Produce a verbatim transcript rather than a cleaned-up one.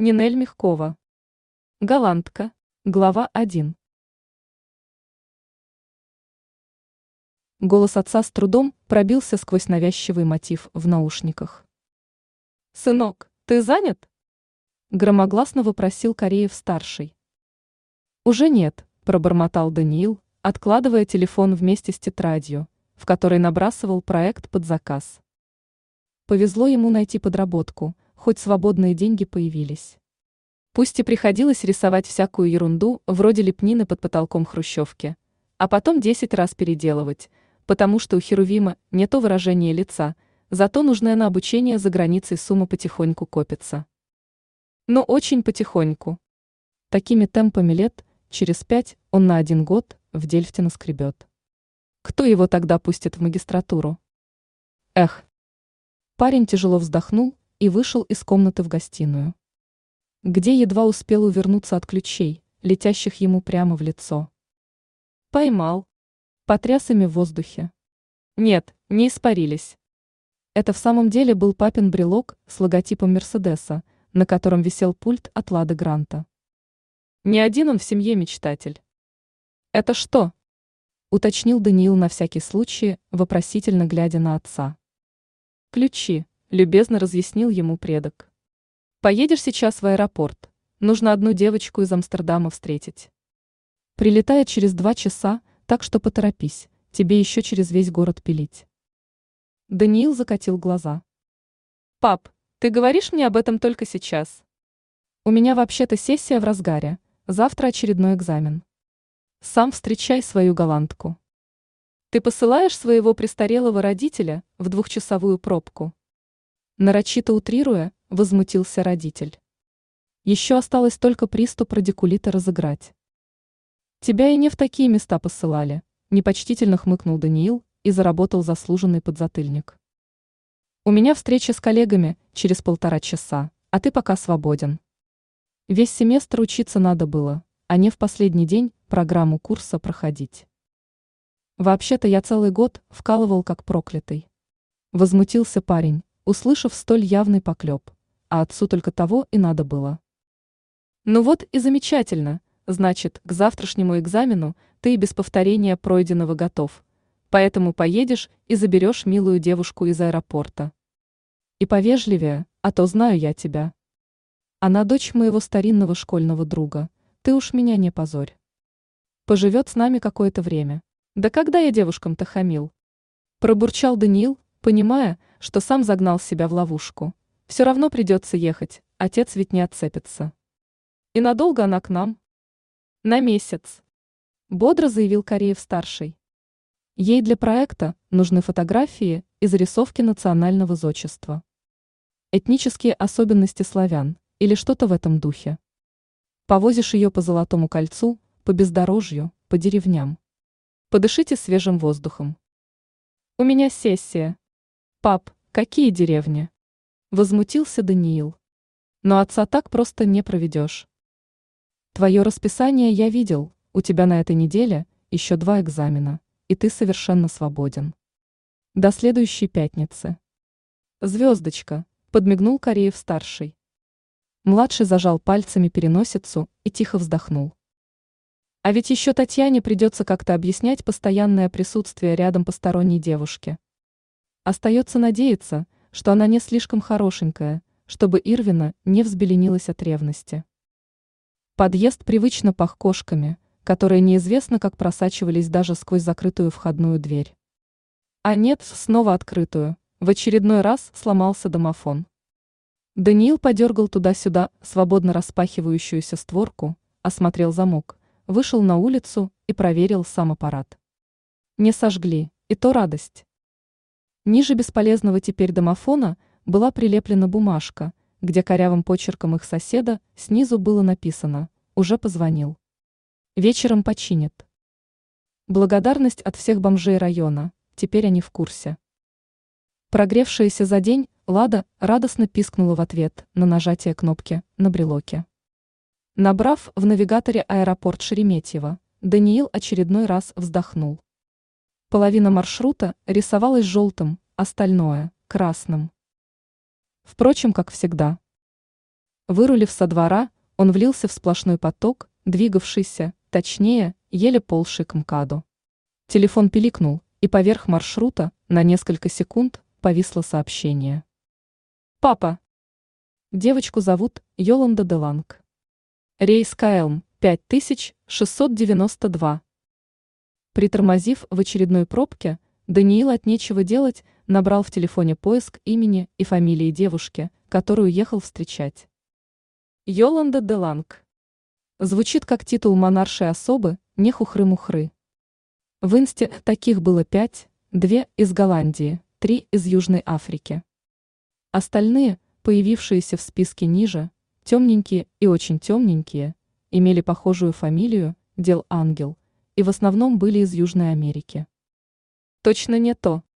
Нинель Мягкова. Голландка. Глава один. Голос отца с трудом пробился сквозь навязчивый мотив в наушниках. «Сынок, ты занят?» – громогласно вопросил Кореев-старший. «Уже нет», – пробормотал Даниил, откладывая телефон вместе с тетрадью, в которой набрасывал проект под заказ. Повезло ему найти подработку, хоть свободные деньги появились. Пусть и приходилось рисовать всякую ерунду, вроде лепнины под потолком хрущевки, а потом десять раз переделывать, потому что у Херувима не то выражение лица, зато нужная на обучение за границей сумма потихоньку копится. Но очень потихоньку. Такими темпами лет, через пять он на один год в Дельфте наскребет. Кто его тогда пустит в магистратуру? Эх. Парень тяжело вздохнул и вышел из комнаты в гостиную, где едва успел увернуться от ключей, летящих ему прямо в лицо. Поймал. Потряс ими в воздухе. Нет, не испарились. Это в самом деле был папин брелок с логотипом Мерседеса, на котором висел пульт от Лады Гранта. Не один он в семье мечтатель. «Это что?» – уточнил Даниил на всякий случай, вопросительно глядя на отца. «Ключи», – любезно разъяснил ему предок. «Поедешь сейчас в аэропорт. Нужно одну девочку из Амстердама встретить. Прилетает через два часа, так что поторопись, тебе еще через весь город пилить». Даниил закатил глаза. «Пап, ты говоришь мне об этом только сейчас? У меня вообще-то сессия в разгаре, завтра очередной экзамен. Сам встречай свою голландку. Ты посылаешь своего престарелого родителя в двухчасовую пробку?» Нарочито утрируя, возмутился родитель. Еще осталось только приступ радикулита разыграть. «Тебя и не в такие места посылали», – непочтительно хмыкнул Даниил и заработал заслуженный подзатыльник. «У меня встреча с коллегами через полтора часа, а ты пока свободен. Весь семестр учиться надо было, а не в последний день программу курса проходить. Вообще-то я целый год вкалывал как проклятый». Возмутился парень, услышав столь явный поклеп, а отцу только того и надо было. «Ну вот и замечательно, значит, к завтрашнему экзамену ты и без повторения пройденного готов, поэтому поедешь и заберешь милую девушку из аэропорта. И повежливее, а то знаю я тебя. Она дочь моего старинного школьного друга, ты уж меня не позорь. Поживет с нами какое-то время. Да когда я девушкам-то хамил?» Пробурчал Даниил, понимая, что сам загнал себя в ловушку. Все равно придется ехать, отец ведь не отцепится. «И надолго она к нам?» «На месяц», – бодро заявил Кореев-старший. «Ей для проекта нужны фотографии и зарисовки национального зодчества. Этнические особенности славян или что-то в этом духе. Повозишь ее по Золотому кольцу, по бездорожью, по деревням. Подышите свежим воздухом». «У меня сессия». «Пап, какие деревни?» – возмутился Даниил. «Но отца так просто не проведешь. Твое расписание я видел, у тебя на этой неделе еще два экзамена, и ты совершенно свободен. До следующей пятницы». «Звездочка», – подмигнул Кореев-старший. Младший зажал пальцами переносицу и тихо вздохнул. А ведь еще Татьяне придется как-то объяснять постоянное присутствие рядом посторонней девушки. Остается надеяться, что она не слишком хорошенькая, чтобы Ирвина не взбеленилась от ревности. Подъезд привычно пах кошками, которые неизвестно как просачивались даже сквозь закрытую входную дверь. А нет, снова открытую, в очередной раз сломался домофон. Даниил подергал туда-сюда свободно распахивающуюся створку, осмотрел замок, вышел на улицу и проверил сам аппарат. Не сожгли, и то радость. Ниже бесполезного теперь домофона была прилеплена бумажка, где корявым почерком их соседа снизу было написано «Уже позвонил. Вечером починит». Благодарность от всех бомжей района, теперь они в курсе. Прогревшаяся за день, Лада радостно пискнула в ответ на нажатие кнопки на брелоке. Набрав в навигаторе аэропорт Шереметьево, Даниил очередной раз вздохнул. Половина маршрута рисовалась желтым, остальное – красным. Впрочем, как всегда. Вырулив со двора, он влился в сплошной поток, двигавшийся, точнее, еле ползший к МКАДу. Телефон пиликнул, и поверх маршрута на несколько секунд повисло сообщение. «Папа!» Девочку зовут Йоланда Деланг. Рейс КЛМ пять тысяч шестьсот девяносто два. Притормозив в очередной пробке, Даниил от нечего делать набрал в телефоне поиск имени и фамилии девушки, которую ехал встречать. Йоланда Деланг. Звучит как титул монаршей особы, не хухры-мухры. В инсте таких было пять, две из Голландии, три из Южной Африки. Остальные, появившиеся в списке ниже, темненькие и очень темненькие, имели похожую фамилию Дел Ангел и в основном были из Южной Америки. Точно не то.